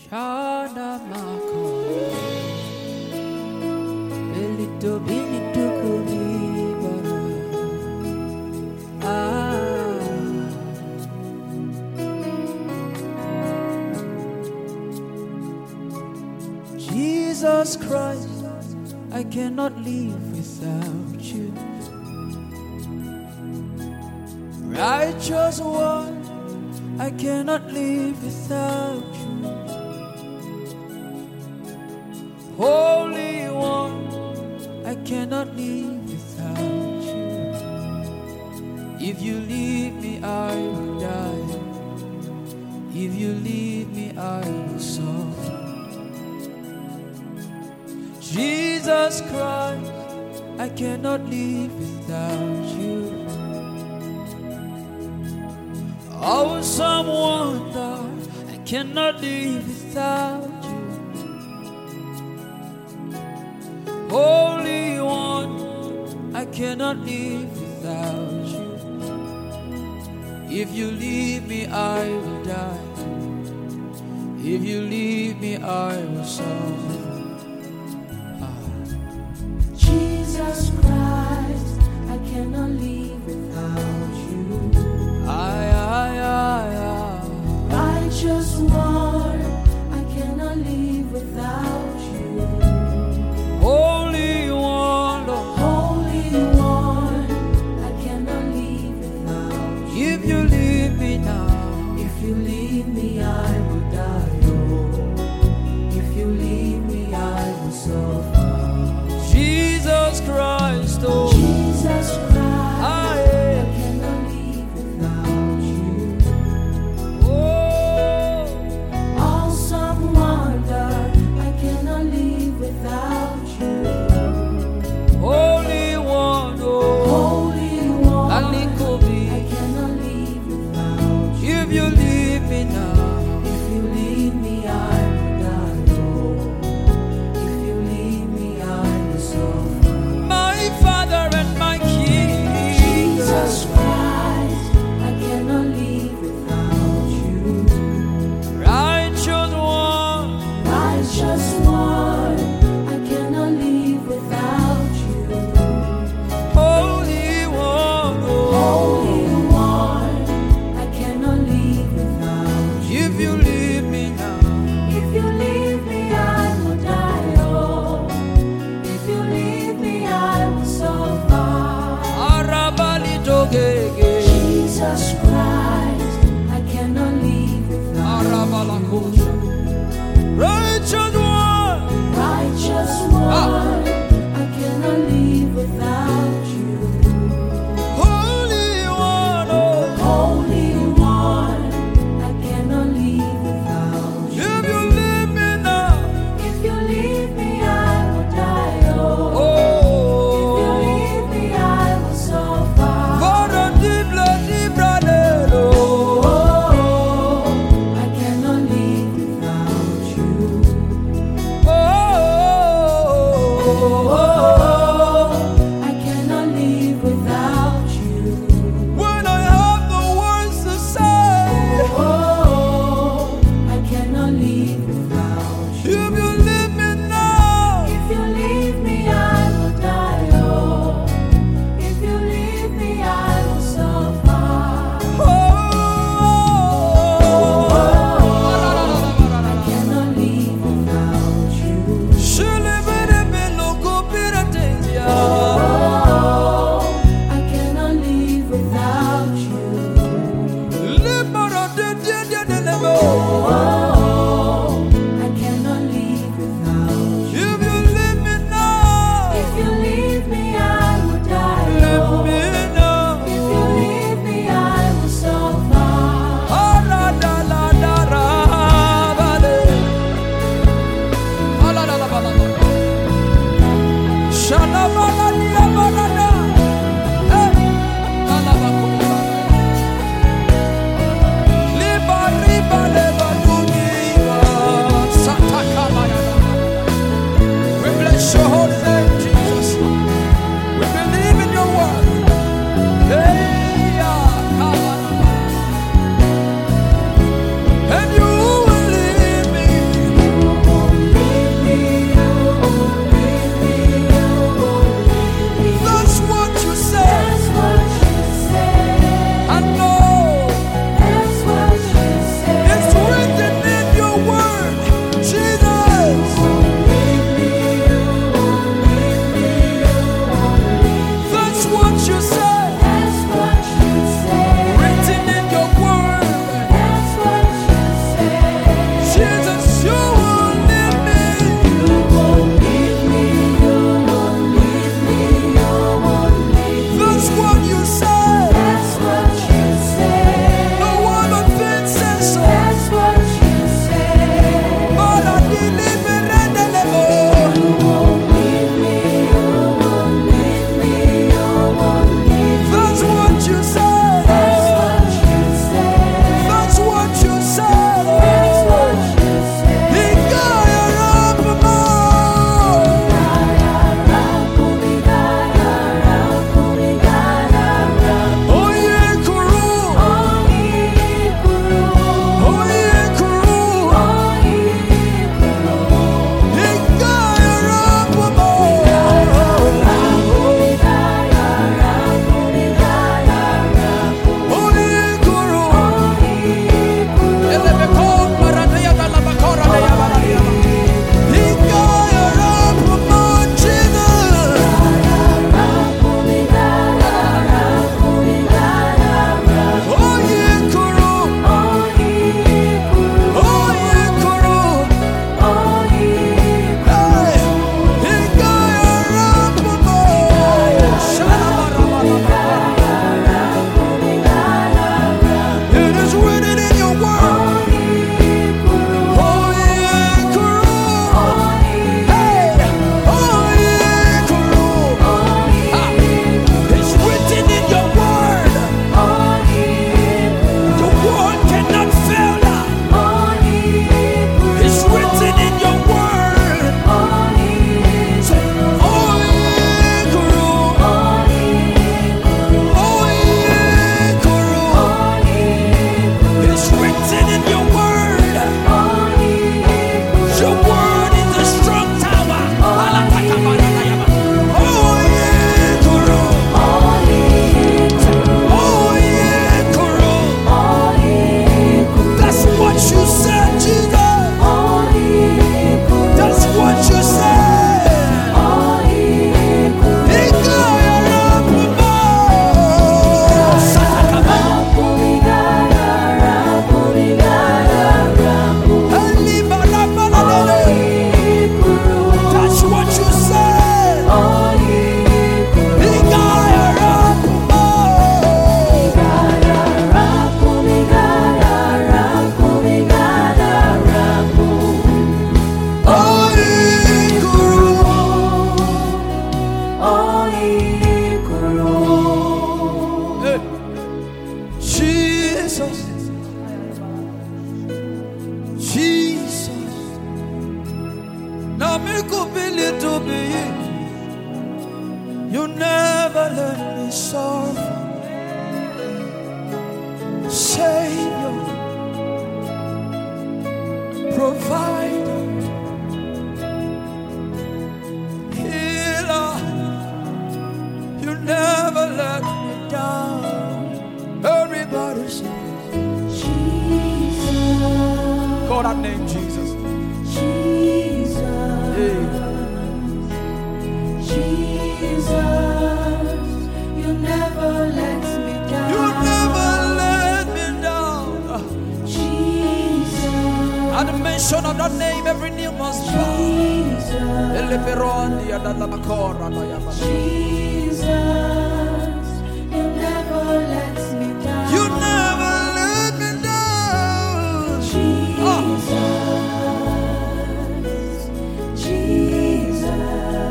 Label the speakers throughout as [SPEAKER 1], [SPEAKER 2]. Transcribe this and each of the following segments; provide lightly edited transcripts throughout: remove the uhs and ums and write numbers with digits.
[SPEAKER 1] Shana Mako Elito Binito Kuribara. Jesus Christ, I cannot live without you. Righteous One, I cannot live without you. Holy One, I cannot live without you. If you leave me, I will die. If you leave me, I will suffer. Jesus Christ, I cannot live without you. Awesome Wonder, I cannot live without you. Holy One, I cannot live without you. If you leave me, I will die. If you leave me, I will suffer.
[SPEAKER 2] Jesus Christ, I cannot live without you. Righteous One, I cannot live without you.
[SPEAKER 1] Holy One, Lord.
[SPEAKER 2] Holy One, I cannot live without you.
[SPEAKER 1] If you leave me now,
[SPEAKER 2] if you leave me, I will die. Oh, if you leave me, I will suffer.
[SPEAKER 1] Jesus Christ, me could be little bit. You never let me suffer. Savior, provider, healer, you never let me down. Everybody says Jesus. Call that name, Jesus.
[SPEAKER 2] Jesus.
[SPEAKER 1] Hey.
[SPEAKER 2] Jesus, you never let me down.
[SPEAKER 1] You never let me down.
[SPEAKER 2] Jesus.
[SPEAKER 1] At the mention of that name, every knee must bow.
[SPEAKER 2] Jesus, you never let me down.
[SPEAKER 1] You never let me down.
[SPEAKER 2] Jesus, Jesus,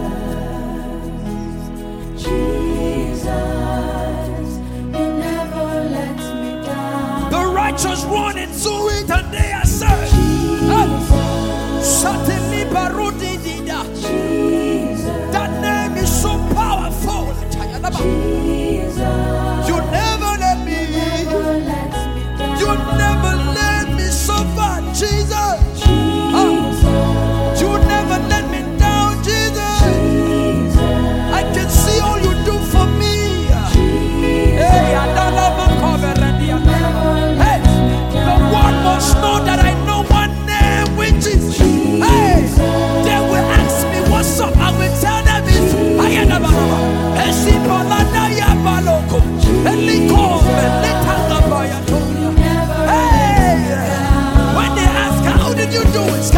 [SPEAKER 2] Jesus, you never let me down.
[SPEAKER 1] The righteous run into it and they are saved. Certainly, Barudi Dida. That name is so powerful.
[SPEAKER 2] Jesus,
[SPEAKER 1] You never let me. You never let me suffer, Jesus. You never let me down, Jesus. I can see all you do for me. Hey, hey, the world must know that I know one name, which is hey. They will ask me what's up. I will tell them it's I am the Baba. Hey, when they ask how did you do it,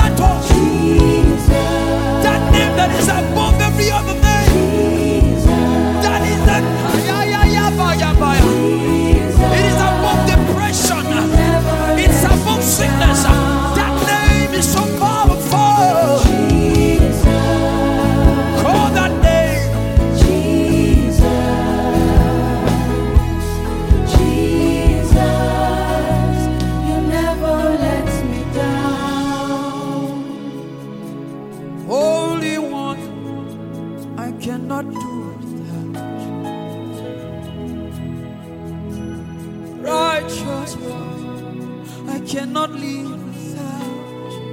[SPEAKER 1] that name that is above every other name. That is the it is above depression. It's above sickness. That name is so powerful. Call that name.
[SPEAKER 2] Jesus, you never let me down.
[SPEAKER 1] Holy One, I cannot do without you. Righteous One, I cannot live without you.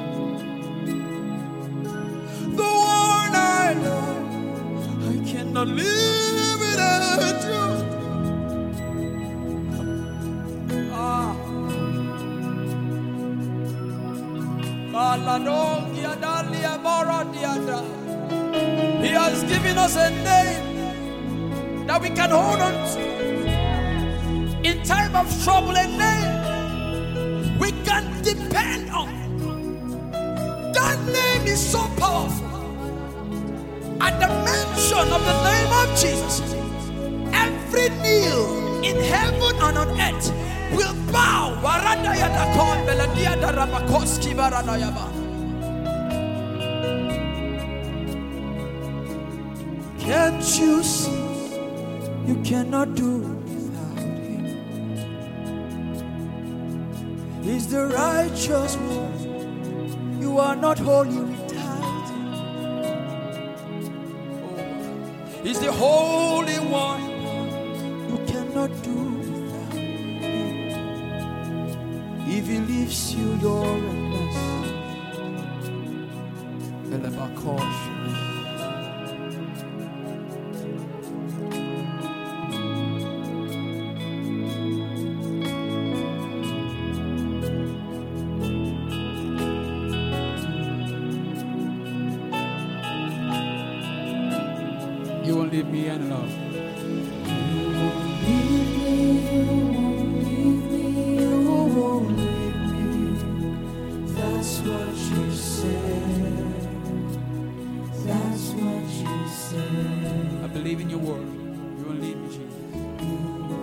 [SPEAKER 1] The one I love, I cannot live without you. Ah. He has given us a name that we can hold on to. In time of trouble, a name we can depend on. That name is so powerful. At the mention of the name of Jesus, every knee in heaven and on earth will bow. Can't you see? You cannot do without him. He's the righteous one. You are not holy without him. He's the holy one. You cannot do without him. If he leaves you, you're a mess. You won't leave me alone.
[SPEAKER 2] That's what you said. That's what you said.
[SPEAKER 1] I believe in your word. You won't leave me, Jesus.